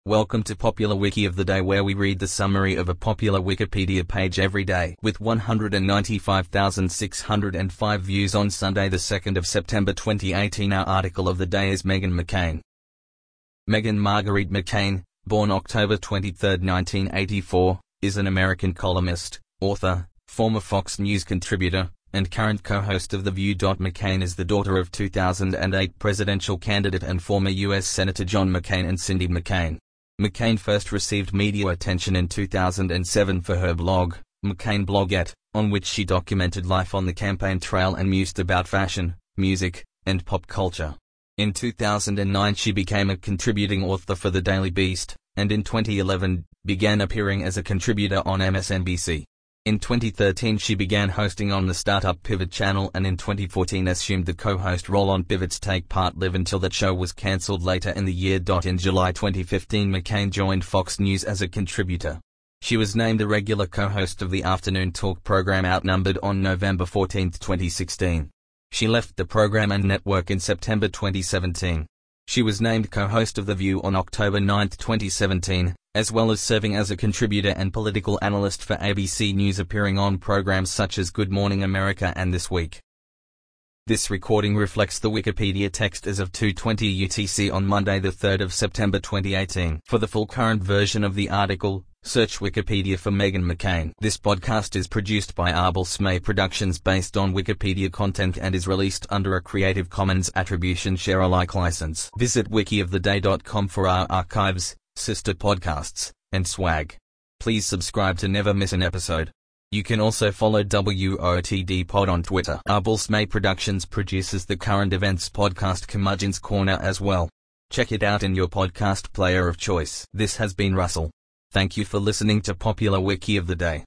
Welcome to Popular Wiki of the Day, where we read the summary of a popular Wikipedia page every day. With 195,605 views on Sunday the 2nd of September 2018, our article of the day is Meghan McCain. Meghan Marguerite McCain, born October 23, 1984, is an American columnist, author, former Fox News contributor, and current co-host of The View. McCain is the daughter of 2008 presidential candidate and former U.S. Senator John McCain and Cindy McCain. McCain first received media attention in 2007 for her blog, McCain Bloggette, on which she documented life on the campaign trail and mused about fashion, music, and pop culture. In 2009 she became a contributing author for The Daily Beast, and in 2011, began appearing as a contributor on MSNBC. In 2013 she began hosting on the Startup Pivot channel, and in 2014 assumed the co-host role on Pivot's Take Part Live until that show was cancelled later in the year. In July 2015 McCain joined Fox News as a contributor. She was named a regular co-host of the afternoon talk program Outnumbered on November 14, 2016. She left the program and network in September 2017. She was named co-host of The View on October 9, 2017, as well as serving as a contributor and political analyst for ABC News, appearing on programs such as Good Morning America and This Week. This recording reflects the Wikipedia text as of 2:20 UTC on Monday the 3rd of September 2018. For the full current version of the article, search Wikipedia for Meghan McCain. This podcast is produced by Arbel Smay Productions based on Wikipedia content and is released under a Creative Commons Attribution Share Alike license. Visit wikioftheday.com for our archives, sister podcasts, and swag. Please subscribe to never miss an episode. You can also follow WOTD Pod on Twitter. Arbel Smay Productions produces the current events podcast Curmudgeon's Corner as well. Check it out in your podcast player of choice. This has been Russell. Thank you for listening to Popular Wiki of the Day.